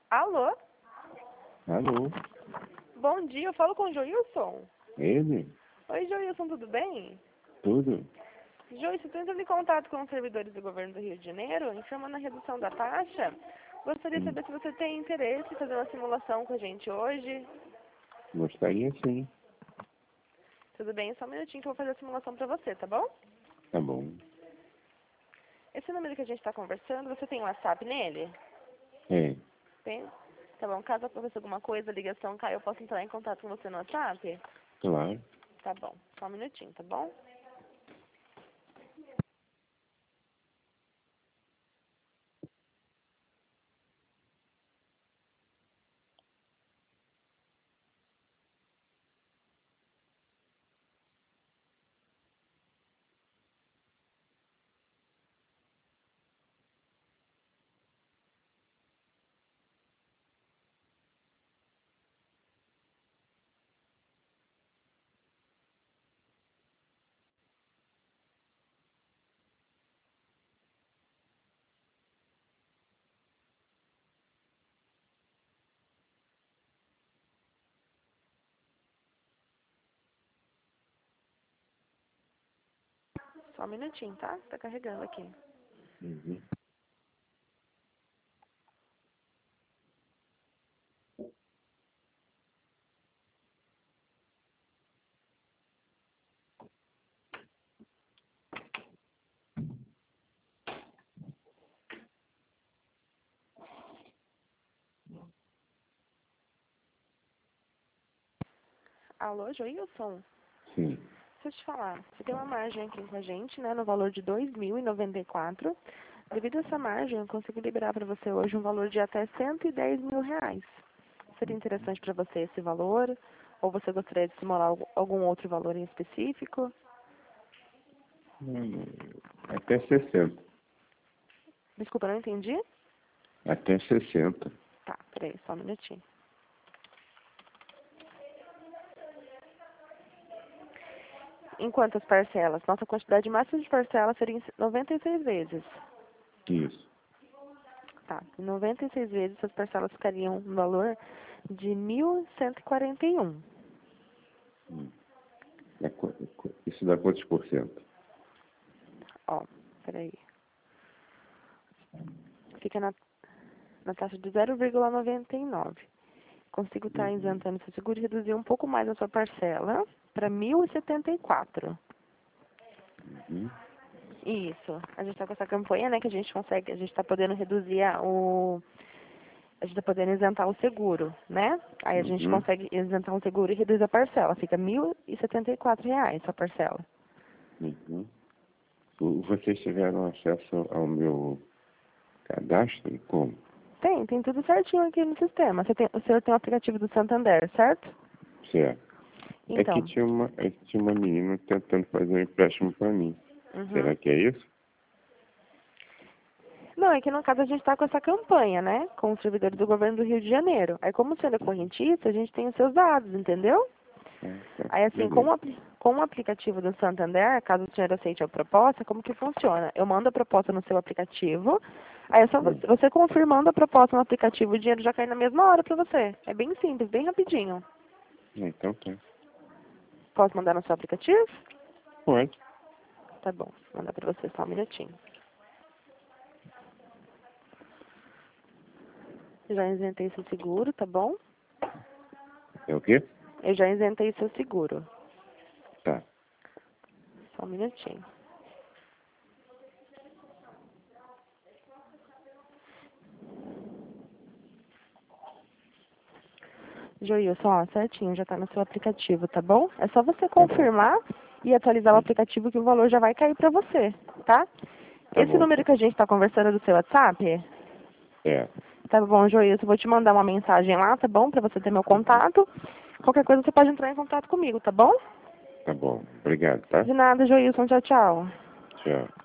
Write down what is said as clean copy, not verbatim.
Alô? Alô? Bom dia, eu falo com o Joilson. Ele? Oi, Joilson, tudo bem? Tudo? Joilson, estou entrando em contato com os servidores do governo do Rio de Janeiro, informando a redução da taxa. Gostaria de saber se você tem interesse em fazer uma simulação com a gente hoje. Gostaria sim. Tudo bem? Só um minutinho que eu vou fazer a simulação para você, tá bom? Tá bom. Esse número que a gente está conversando, você tem WhatsApp nele? É, Tem? Tá bom, caso aconteça alguma coisa, a ligação caia, eu posso entrar em contato com você no WhatsApp? claro. Tá bom, só um minutinho, tá bom? Só um minutinho, tá? Tá carregando aqui. Uhum. Alô, Joilson? Sim. Deixa eu te falar, você tem uma margem aqui com a gente, né, no valor de R$ 2.094. Devido a essa margem, eu consigo liberar para você hoje um valor de até R$ 110 mil. Seria interessante para você esse valor? Ou você gostaria de simular algum outro valor em específico? Até 60. Desculpa, não entendi? Até 60. Tá, peraí, só um minutinho. Em quantas parcelas? Nossa quantidade máxima de parcelas seria em 96 vezes. Isso. Tá, em 96 vezes as parcelas ficariam no valor de 1.141. Isso dá quantos por cento? Ó, peraí. Fica na taxa de 0,99. Consigo estar isentando seu seguro e reduzir um pouco mais a sua parcela para 1.074. Uhum. Isso. A gente está com essa campanha, né, que a gente está podendo reduzir a gente está podendo isentar o seguro, né? Aí a gente Uhum. consegue isentar o seguro e reduz a parcela. Fica R$ 1.074 a parcela. Uhum. Vocês tiveram acesso ao meu cadastro? Como? Tem tudo certinho aqui no sistema. O senhor tem o aplicativo do Santander, certo? Certo. É que Então. tinha uma menina tentando fazer um empréstimo para mim. Uhum. Será que é isso? Não, é que no caso a gente está com essa campanha, né? Com os servidores do governo do Rio de Janeiro. Aí como sendo correntista, a gente tem os seus dados, entendeu? Tá. Aí assim, Beleza. com o aplicativo do Santander, caso o senhor aceite a proposta, como que funciona? Eu mando a proposta no seu aplicativo, aí é só você confirmando a proposta no aplicativo, o dinheiro já cai na mesma hora para você. É bem simples, bem rapidinho. Então tá. Posso mandar no seu aplicativo? Pode. Tá bom, vou mandar para você só um minutinho. Já isentei seu seguro, tá bom? É o quê? Eu já isentei seu seguro. Tá. Só um minutinho. Joilson, ó, certinho, já tá no seu aplicativo, tá bom? É só você Tá bom. confirmar e atualizar o aplicativo que o valor já vai cair pra você, tá? Tá Esse bom, número então. que a gente tá conversando é do seu WhatsApp? É. Tá bom, Joilson, vou te mandar uma mensagem lá, tá bom? Pra você ter meu contato. Qualquer coisa você pode entrar em contato comigo, tá bom? Tá bom. Obrigado, tá? De nada, Joilson, tchau, tchau. Tchau.